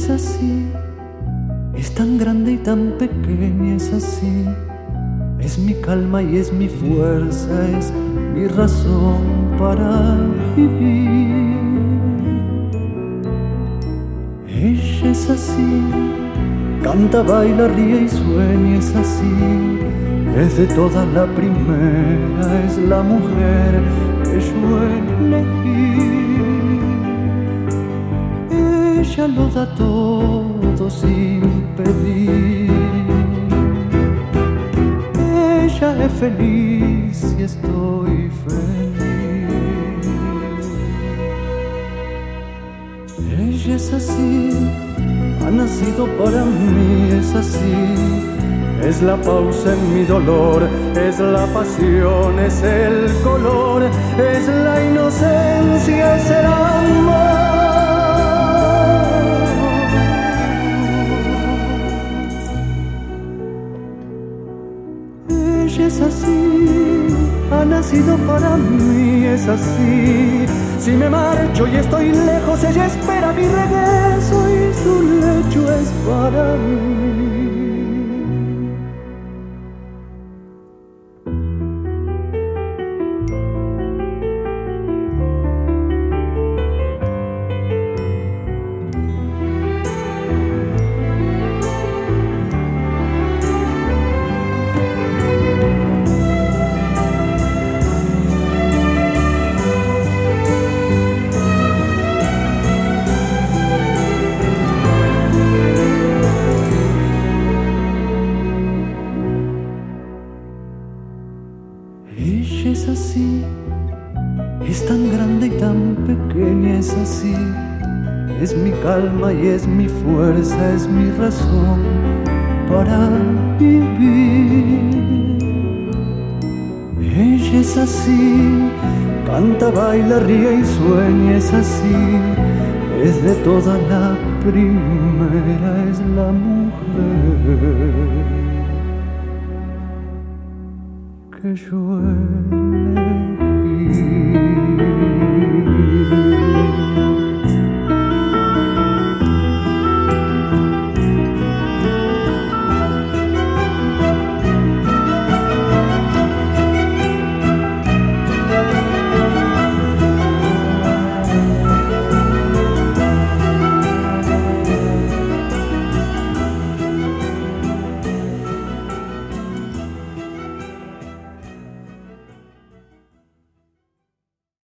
es así, es tan grande y tan pequeña, es así. Es mi calma y es mi fuerza, es mi razón para vivir. Ella es así, canta, baila, ríe y sueña, es así. Es de todas la primera, es la mujer que yo elegí. Ella lo da todo sin pedir. Ella es feliz y estoy feliz. Ella es así, ha nacido para mí, es así. Es la pausa en mi dolor, es la pasión, es el color, es la inocencia, es el amor. Ella es así, ha nacido para mí, es así. Si me marcho y estoy lejos, ella espera mi regreso y su lecho es para mí. Ella es así, es tan grande y tan pequeña, es así. Es mi calma y es mi fuerza, es mi razón para vivir. Ella es así, canta, baila, ríe y sueña, es así. Es de toda la primera, es la mujer que yo elegí.